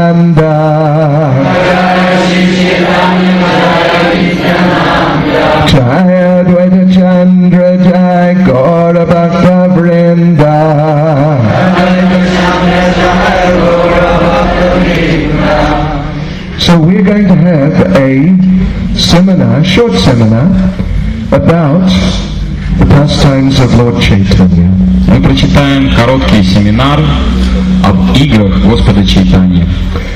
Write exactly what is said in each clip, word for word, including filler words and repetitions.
Nityananda. Jaya Advaita Chandra Jaya Gaura Bhakta Vrinda. So we're going to have a seminar, short seminar, about the pastimes of Lord Chaitanya. Мы прочитаем короткий семинар об играх Господа Чайтаньи.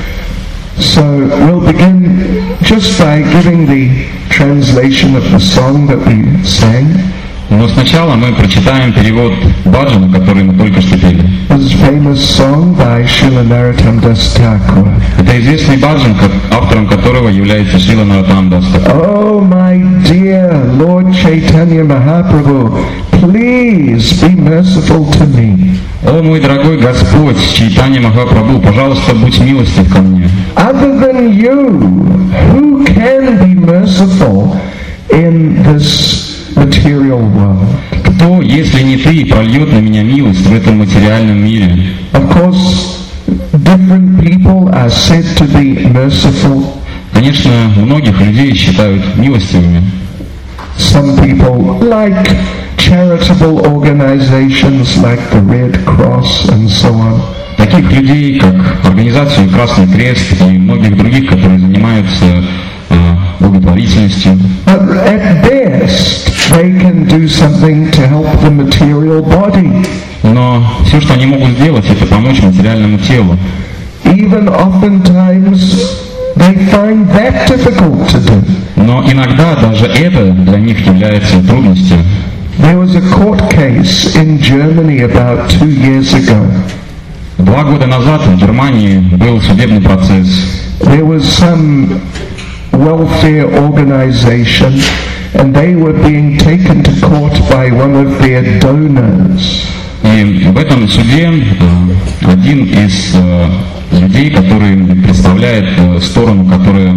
So we'll begin just by giving the translation of the song that we sang. Но сначала мы прочитаем перевод баджана, который мы только что пели. This famous song by Srila Narottam Das Thakur. Это известный баджан, автором которого является Шрила Нароттам Дас Такур. Oh my dear Lord Chaitanya Mahaprabhu, please be merciful to me. О мой дорогой Господь, Чайтанья Махапрабху, пожалуйста, будь милостив ко мне. Other than you, who can be merciful in this material world? Кто, если не ты, прольет на меня милость в этом материальном мире? Of course, different people are said to be merciful. Конечно, многих людей считают милостивыми. Some people like charitable organizations like the Red Cross and so on. Таких людей, как организацию Красный Крест и многих других, которые занимаются э, благотворительностью. But at best, they can do something to help the material body. Но все, что они могут сделать, это помочь материальному телу. Even oftentimes, they find that difficult to do. Но иногда даже это для них является трудностью. There was a court case in Germany about two years ago. Два года назад в Германии был судебный процесс. There was some welfare organization, and they were being taken to court by one of their donors. И в этом суде один из людей, который представляет сторону, которая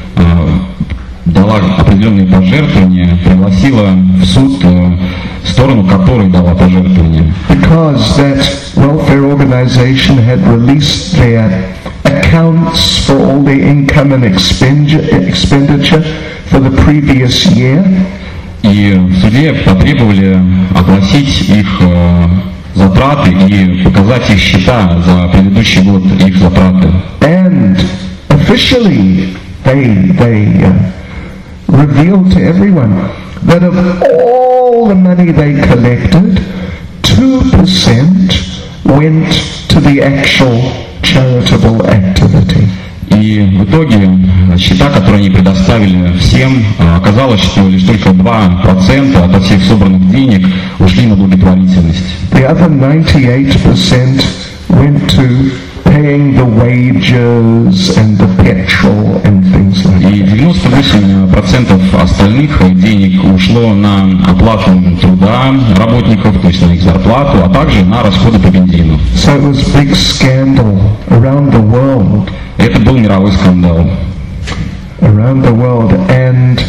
дала определенные пожертвования, пригласила в суд сторону, которой дала пожертвования. Because that welfare organization had released their accounts for all their income and expenditure for the previous year. И в суде потребовали огласить их э, затраты и показать их счета за предыдущий год, их затраты. And officially they they uh, revealed to everyone that of all the money they collected, two percent went to the actual charitable activity. И в итоге счета, которые они предоставили всем, оказалось, что лишь только два процента от всех собранных денег ушли на благотворительность. The other ninety-eight percent went to paying the wages and the petrol and things like that. И девяносто восемь процентов остальных денег ушло на оплату труда работников, то есть на их зарплату, а также на расходы по бензину. So it was a big scandal around the world. Это был мировой скандал. Around the world, and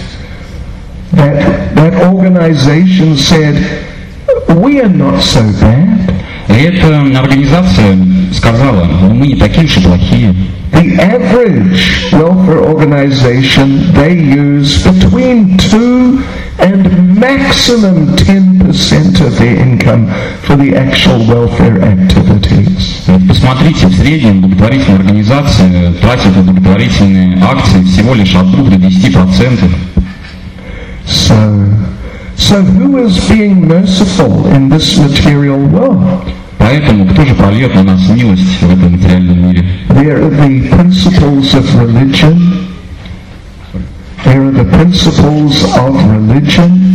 that that organization said, "We are not so bad." И эта организация сказала, ну мы не такие уж и плохие. The average welfare organization, they use between two and maximum ten percent of their income for the actual welfare activities. Посмотрите, в среднем благотворительные организации тратят на благотворительные акции всего лишь от двух до десяти процентов. So, so who is being merciful in this material world? Поэтому кто же прольет на нас милость в этом материальном мире? There are the principles of religion. There are the principles of religion.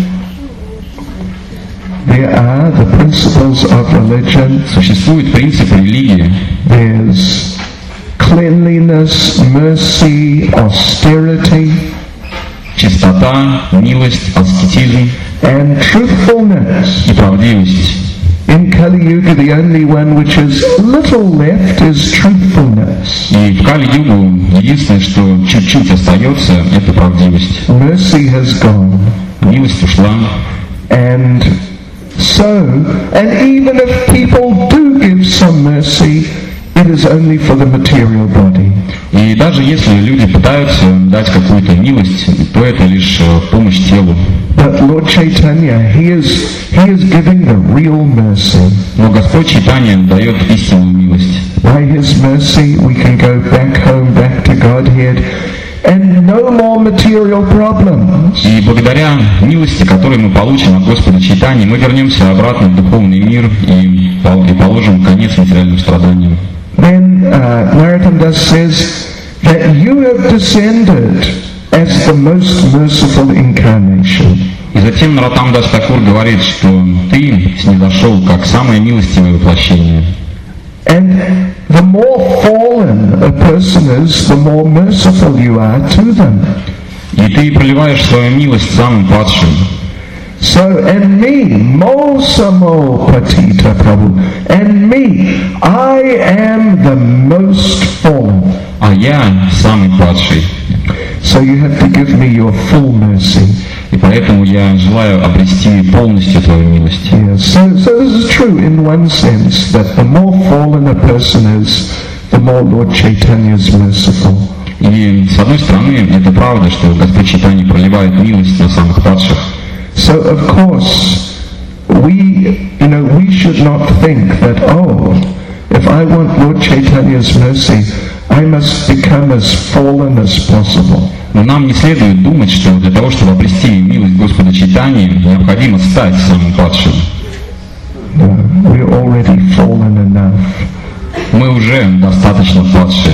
There are the principles of religion. Существует принцип религии. There's cleanliness, mercy, austerity, чистота, милость, аскетизм and truthfulness. и правдивость. In Kali Yuga, the only one which is little left is truthfulness. И в Кали-югу единственное, что чуть-чуть остается, это правдивость. Mercy has gone. Милость ушла. And so, and even if people do give some mercy, it is only for the material body. даже если люди пытаются дать какую-то милость, то это лишь помощь телу. But Lord Chaitanya, He is, He is giving the real mercy. Но Господь Чайтанья дает истинную милость. By His mercy we can go back home, back to Godhead, and no more material problems. И благодаря милости, которую мы получим от Господа Чайтаньи, мы вернемся обратно в духовный мир и, и положим конец материальным страданиям. Then uh, Narottam Das says that you have descended as the most merciful incarnation. И затем Нароттам Дас Такур говорит, что ты снизошел как самое милостивое воплощение. And the more fallen a person is, the more merciful you are to them. И ты проливаешь свою милость самым падшим. So, and me, mo samo patita Prabhu, and me, I am the most fallen. А я самый падший. So you have to give me your full mercy. И поэтому я желаю обрести полностью твою милость. Yes. So, so this is true in one sense, that the more fallen a person is, the more Lord Chaitanya is merciful. И с одной стороны, это правда, что Господь Чайтанья проливает милость на самых падших. So of course, we, you know, we should not think that, oh, if I want Lord Chaitanya's mercy, I must become as fallen as possible. Но нам не следует думать, что для того, чтобы обрести милость Господа Чайтаньи, необходимо стать самым падшим. No, we're already fallen enough. Мы уже достаточно падшие.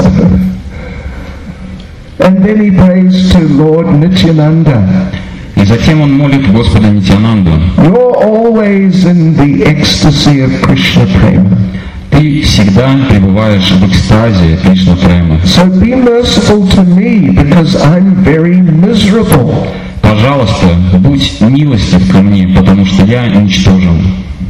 And then he prays to Lord Nityananda. И затем он молит Господа Нитьянанду. You're always in the ecstasy of Krishna Prema. Ты всегда пребываешь в экстазе Кришна Према. So be merciful to me, because I'm very miserable. Пожалуйста, будь милостив ко мне, потому что я ничтожен.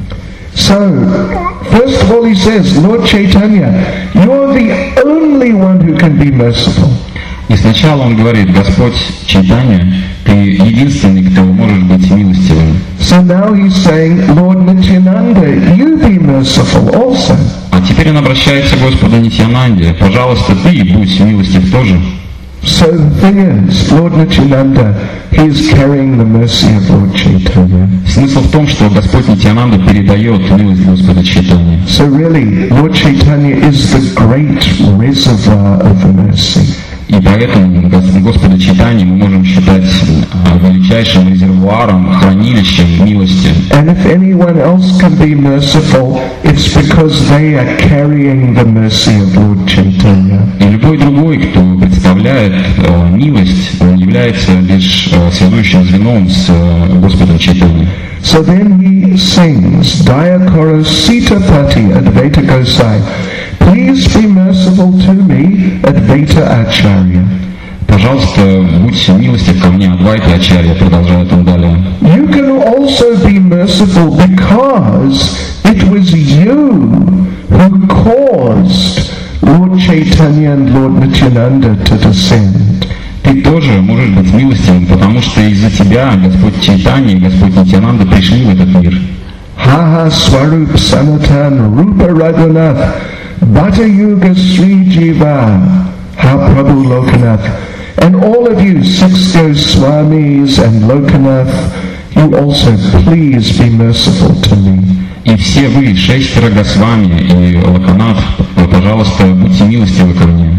So, first of all he says, Lord Chaitanya, you're the only one who can be merciful. И сначала он говорит: Господь Чайтанья, ты единственный, кто может быть милостивым. So now he's saying, Lord Nityananda, you be merciful also. А теперь он обращается к Господу Нитьянанде: пожалуйста, ты будь милостив тоже. So the thing is, Lord Nityananda, he is carrying the mercy of Lord Chaitanya. Смысл в том, что Господь Нитьянанда передает милость Господа Чайтаньи. So really, Lord Chaitanya is the great reservoir of mercy. И поэтому Господа Чайтаньи мы можем считать величайшим резервуаром, хранилищем милости. And if anyone else can be merciful, it's because they are carrying the mercy of Lord Chaitanya. И любой другой, кто представляет э, милость, он является лишь э, связующим звеном с э, Господом Чайтаньей. So then he sings, Dayakaro Sitapati Advaita Gosai, please be merciful to me, Advaita Acharya. Пожалуйста, будь милостив ко мне, Адвайта Ачарья, продолжает он далее. You can also be merciful because it was you who caused Lord Chaitanya and Lord Nityananda to descend. Ты тоже можешь быть милостивым, потому что из-за тебя Господь Чайтанья и Господь Нитьянанда пришли в этот мир. Haha Swarup Sanatan Rupa Raghunath Bhatta Yuga Sri Jiva Ha Prabhu Lokanath. And all of you six Goswamis and Lokanath, you also please be merciful to me. И все вы, шестеро Госвами и Локанат, пожалуйста, будьте милостивы ко мне.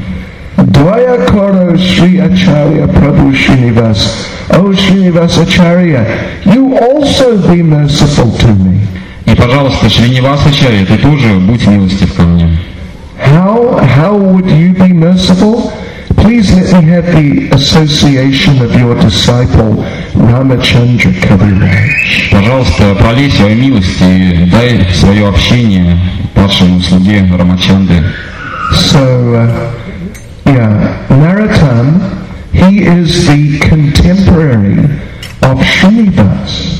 Dayakaro Sri Acharya Prabhu Srinivas. Oh Srinivas Acharya, you also be merciful to me. И, пожалуйста, Шринивас Ачарья, ты тоже будь милостив ко мне. How, how would you be merciful? Please let me have the association of your disciple Ramachandra Kaviraj. Пожалуйста, пролей свою милость и дай свое общение падшему слуге Рамачандры. So, uh, yeah, Narottam, he is the contemporary of Srinivas.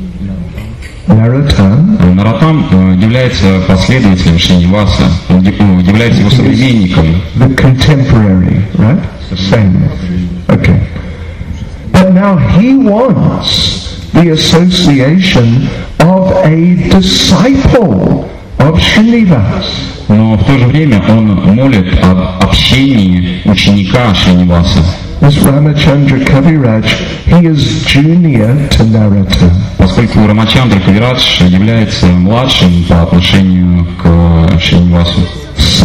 Narottam. Нароттам является последователем Шриниваса, он является его современником. The contemporary, right? The same. Okay. But now he wants the association of a disciple of Srinivas. Но в то же время он молит об общении ученика Шриниваса. This Ramachandra Kaviraj, he is junior to Narada. Поскольку Рамачандра Кавирадж является младшим по отношению к Шринивасу. So,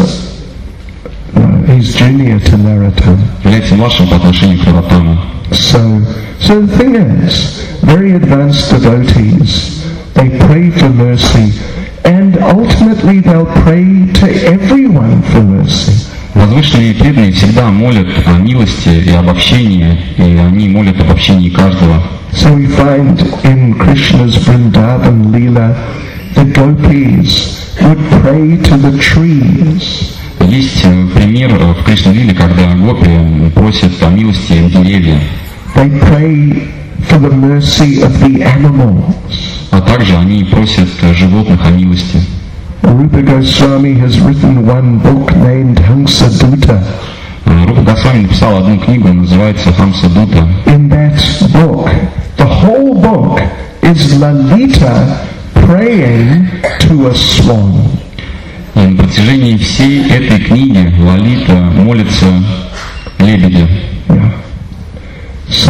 no, he's junior to Narada. Является младшим по отношению к Нароттаму. So, so the thing is, very advanced devotees, they pray for mercy, and ultimately they'll pray to everyone for mercy. Возвышенные преданные всегда молят о милости и об общении, и они молят об общении каждого. So we find in Krishna's Vrindavan Leela, the gopis would pray to the trees. Есть пример в Кришна-лиле, когда гопи просят о милости деревья. They pray for the mercy of the animals. А также они просят животных о милости. Rupa Goswami has written one book named Hamsadutta. Рупа Госвами написал одну книгу, называется Хамсадута. In that book, the whole book is Lalita praying to a swan. И на протяжении всей этой книги Лалита молится лебедю. Yeah. So,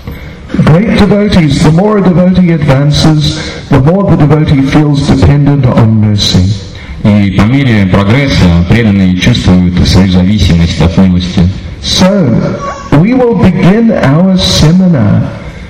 great devotees, the more a devotee advances, the more the devotee feels dependent on mercy. И по мере прогресса преданные чувствуют свою зависимость от милости. So, we will begin our seminar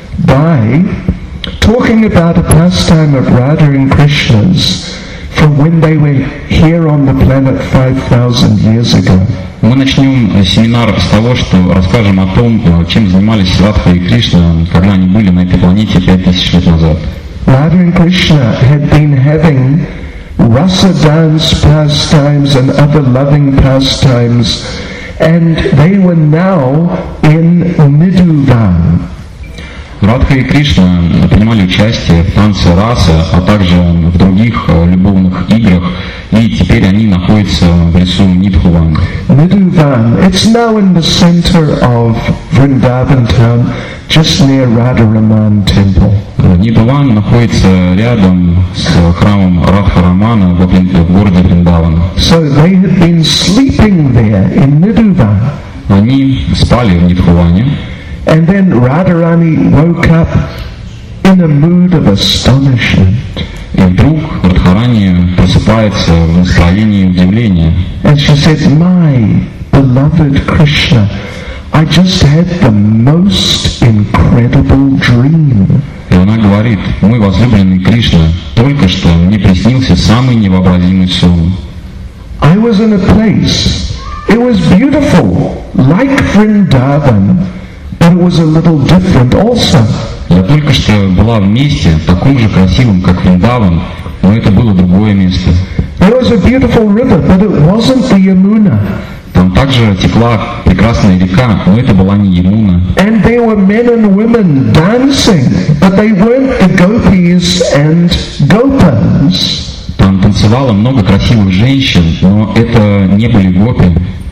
by talking about a pastime of Radha and Krishna's from when they were here on the planet five thousand years ago. Мы начнем семинар с того, что расскажем о том, чем занимались Радха и Кришна, когда они были на этой планете пять тысяч лет назад. Radha and Krishna had been having rasa dance pastimes and other loving pastimes, and they were now in Nidhuvan. Радха и Кришна принимали участие в танце раса, а также в других любовных играх, и теперь они находятся в лесу Нидхуван. Nidhuvan, it's now in the center of Vrindavan town, just near Radharaman temple. Нидхуван находится рядом с храмом Радхарамана в городе Вриндаван. So they had been sleeping there in Nidhuvan. Они спали в Нидхуване. And then Radharani woke up in a mood of astonishment. И вдруг Радхарани просыпается в настроении удивления. And she said, "My beloved Krishna, I just had the most incredible dream." И она говорит: мой возлюбленный Кришна, только что мне приснился самый невообразимый сон. I was in a place, it was beautiful, like Vrindavan, but it was a little different also. Я только что была в месте, таком же красивом, как Вриндаван, но это было другое место. There was a beautiful river, but it wasn't the Yamuna. Там также текла прекрасная река, но это была не Ямуна. And there were men and women dancing, but they weren't the gopis and gopas. Там танцевало много красивых женщин, но это не были гопи.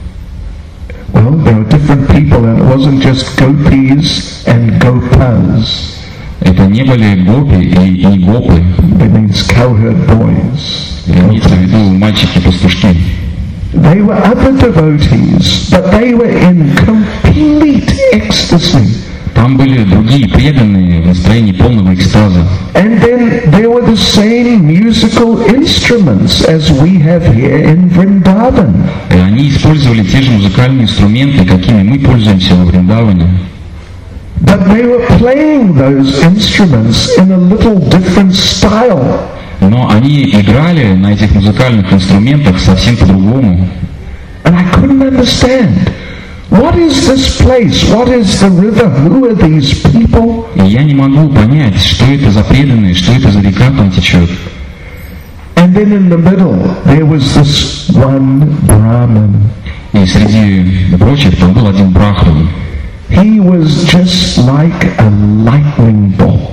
Well, there were different people, and it wasn't just gopis and gopas. Это не были гопи и не гопы. It means cowherd boys. Имеется в виду мальчики-пастушки. They were other devotees, but they were in complete ecstasy. Там были другие преданные в настроении полного экстаза. And then there were the same musical instruments as we have here in Vrindavan. И они использовали те же музыкальные инструменты, какими мы пользуемся во Вриндаване. But they were playing those instruments in a little different style. Но они играли на этих музыкальных инструментах совсем по-другому. And I couldn't understand. What is this place? What is the river? Who are these people? И я не могу понять, что это за преданные, что это за река там течет. And then in the middle there was this one Brahmin. И среди прочих там был один брахман. He was just like a lightning bolt.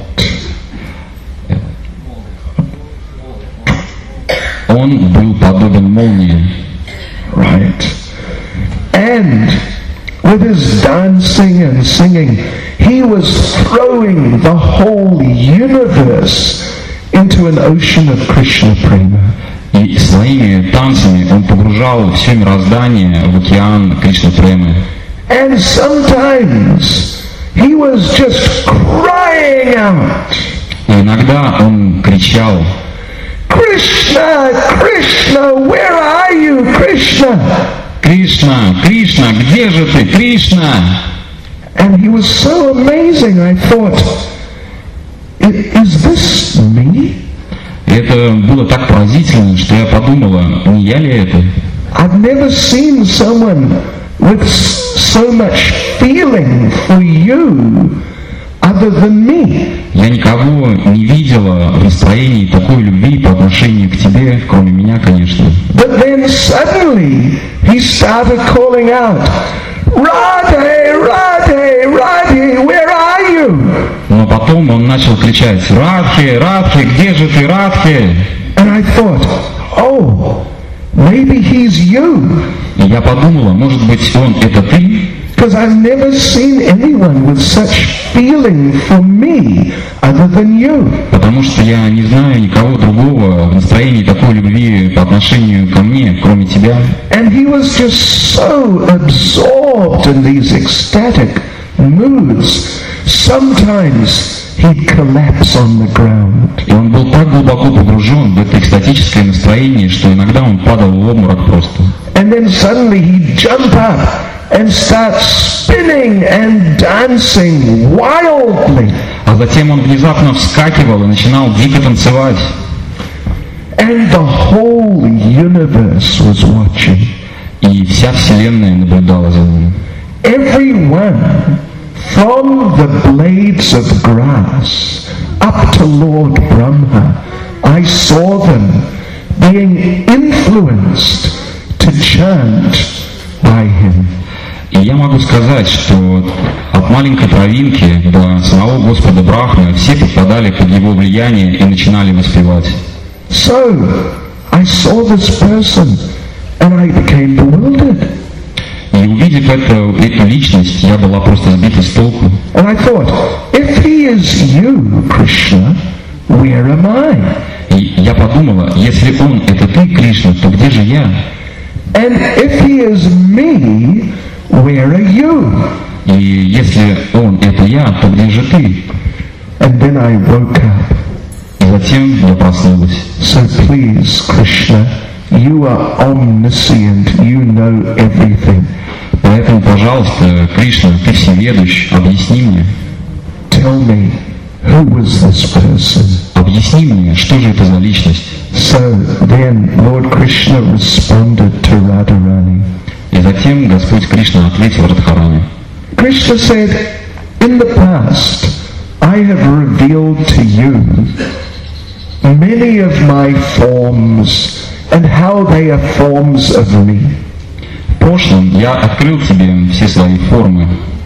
Он был подобен молнии. Right. And with his dancing and singing, he was throwing the whole universe into an ocean of Krishna prema. И своими танцами он погружал все мироздание в океан Кришна-премы. And sometimes he was just crying out. И иногда он кричал: Krishna, Krishna, where are you, Krishna? Кришна, Кришна, где же ты, Кришна? And he was so amazing, I thought, is this me? И это было так поразительно, что я подумала, не я ли это? I've never seen someone with so much feeling for you other than me. Я никого не видела в настроении такой любви по отношению к тебе, кроме меня, конечно. But then suddenly he started calling out, Radhe, Radhe, Radhe, where are you? Но потом он начал кричать: Радхи, Радхи, где же ты, Радхи? And I thought, oh, maybe he's you. И я подумала, может быть, он это ты? Because I've never seen anyone with such feeling for me other than you. Потому что я не знаю никого другого в настроении такой любви по отношению ко мне, кроме тебя. And he was just so absorbed in these ecstatic moods. Sometimes he'd collapse on the ground. И он был так глубоко погружен в это экстатическое настроение, что иногда он падал в обморок просто. And then suddenly he'd jump up and start spinning and dancing wildly. А затем он внезапно вскакивал и начинал дико танцевать. And the whole universe was watching. И вся Вселенная наблюдала за ним. Everyone, from the blades of grass up to Lord Brahma, I saw them being influenced to chant by him. И я могу сказать, что от маленькой травинки до самого Господа Брахмы все попадали под его влияние и начинали воспевать. So, I saw this person and I became bewildered. И увидев эту, эту личность, я была просто сбита с толку. And I thought, if he is you, Krishna, where am I? И я подумала, если он это ты, Кришна, то где же я? And if he is me, where are you? И если он это я, то где же ты? And then I woke up. И затем я проснулась. So please, Krishna, you are omniscient, you know everything. Поэтому, пожалуйста, Кришна, ты всеведущ, объясни мне. Tell me, who was this person? Объясни мне, что же это за личность? So then Lord Krishna responded to Radharani. И затем Господь Кришна ответил Радхарани. Krishna said, in the past, I have revealed to you many of my forms and how they are forms of me. В прошлом я открыл тебе все свои формы.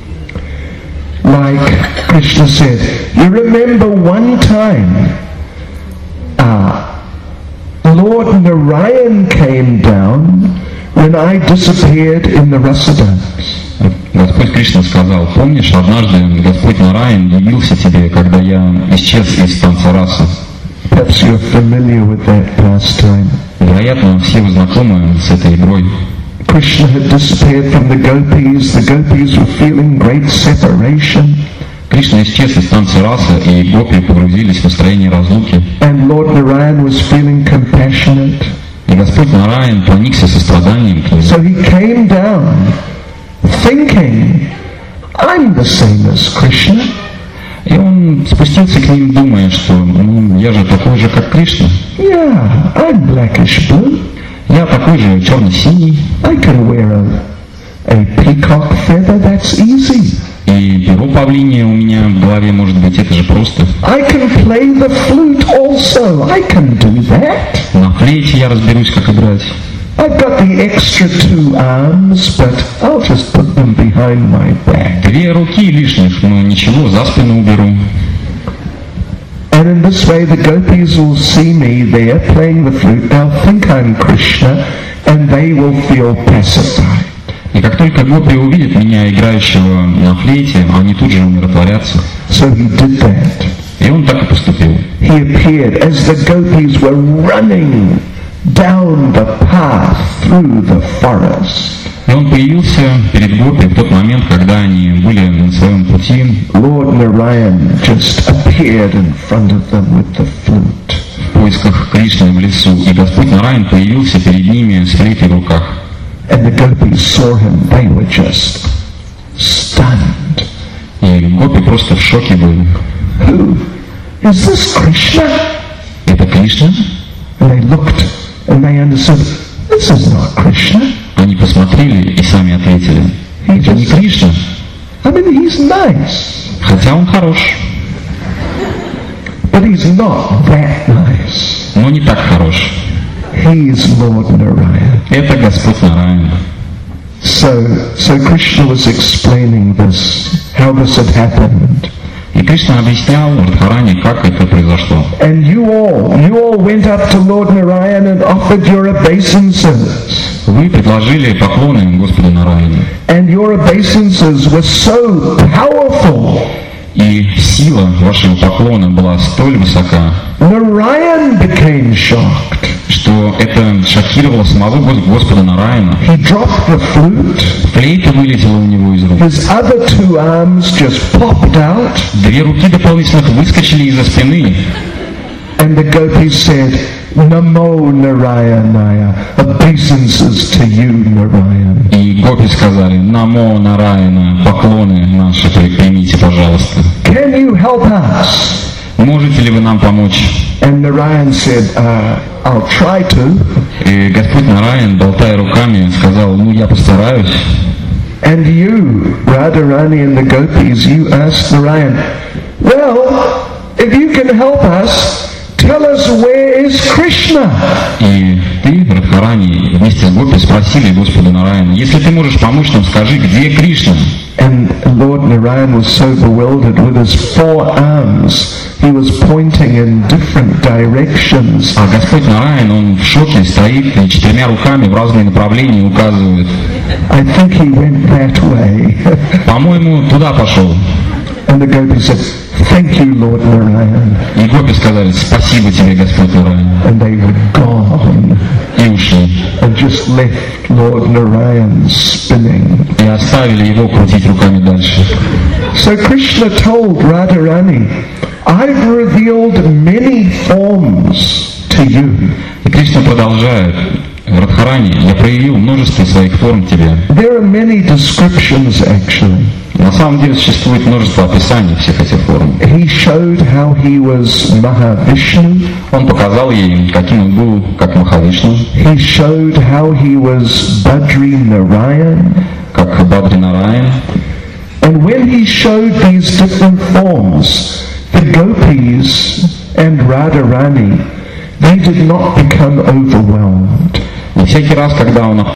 Like Krishna said, you remember one time, uh, Lord Narayan came down when I disappeared in the rasa dance. Господь Кришна сказал: помнишь, однажды Господь Нараян явился тебе, когда я исчез из танца раса. Perhaps you're familiar with that pastime. Вероятно, все вы знакомы с этой игрой. Krishna had disappeared from the gopis. The gopis were feeling great separation. Кришна исчез из танца раса, и гопи погрузились в настроение разлуки. And Lord Narayan was feeling compassionate. И Господь Нараян проникся состраданием к ним. So he came down, thinking, I'm the same as Krishna. И он спустился к ним, думая, что ну, я же такой же, как Кришна. Yeah, I'm blackish blue. Я такой же черно-синий. I can wear a, a peacock feather, that's easy. И перо павлиния у меня в голове, может быть, это же просто. I can play the flute also. I can do that. На флейте я разберусь, как играть. I've got the extra two arms, but I'll just put them behind my back. Две руки лишних, но ничего, за спину уберу. And in this way the gopis will see me there playing the flute. They'll think I'm Krishna and they will feel pacified. И как только гопи увидят меня, играющего на флейте, они тут же умиротворятся. So he did that. И он так и поступил. He appeared as the gopis were running down the path through the forest. И он появился перед Гопи в тот момент, когда они были на своем пути. Lord Narayan just appeared in front of them with the flute. В поисках Кришны в лесу, и Господь Нараян появился перед ними с флейтой в руках. And the gopis saw him, they were just stunned. И Гопи просто в шоке были. Who? Is this Krishna? Это Кришна? And they looked and they understood, this is not Krishna. Они посмотрели и сами ответили, это не Кришна. I mean, he's nice. Хотя он хорош. But he's not that nice. Но не так хорош. He's Lord Narayan. Это Господь Нараян. So, so Krishna was explaining this, how this had happened. И Кришна объяснял Радхарани, как это произошло. And you all, you all went up to Lord Narayan and offered your obeisances. Вы предложили поклоны Господу Нараяну. And your obeisances were so powerful. И сила вашего поклона была столь высока, Narayan became shocked. что это шокировало самого Господа Нараяна. He dropped the flute. Флейта вылетела у него из рук. His other two arms just popped out. Две руки дополнительных выскочили из-за спины. And the gopis said, Namo Narayanaya, obeisances to you, Narayan. И гопи сказали, Намо Нараяна, поклоны наши примите, пожалуйста. Can you help us? Можете ли вы нам помочь? And Narayan said, uh, I'll try to. И Господь Нараян, болтая руками, сказал, ну я постараюсь. And you, Radharani and the gopis, you asked Narayan, well, if you can help us, tell us where is Krishna. И ты, Радхарани, вместе с Гопи спросили Господа Нараяна, если ты можешь помочь нам, скажи, где Кришна? And Lord Narayan was so bewildered with his four arms. He was pointing in different directions. А Господь Нараян, он в шоке, стоит и четырьмя руками в разные направления указывает. I think he went that way. По-моему, туда пошел. And the gopis said, thank you, Lord Narayan. И гопи сказали, спасибо тебе, Господь Нараян. And they were gone. И ушли. And just left Lord Narayan spinning. И оставили его крутить руками дальше. So Krishna told Radharani, I've revealed many forms to you. И Кришна продолжает, Радхарани, я проявил множество своих форм тебе. There are many descriptions actually. На самом деле существует множество описаний всех этих форм. He showed how he was Mahavishnu. Он показал ей, каким он был, как Махавишну. He showed how he was Badri Narayan. Как Бадри Нараян. And when he showed these different forms, the gopis and Radharani, they did not become overwhelmed. И всякий раз, когда он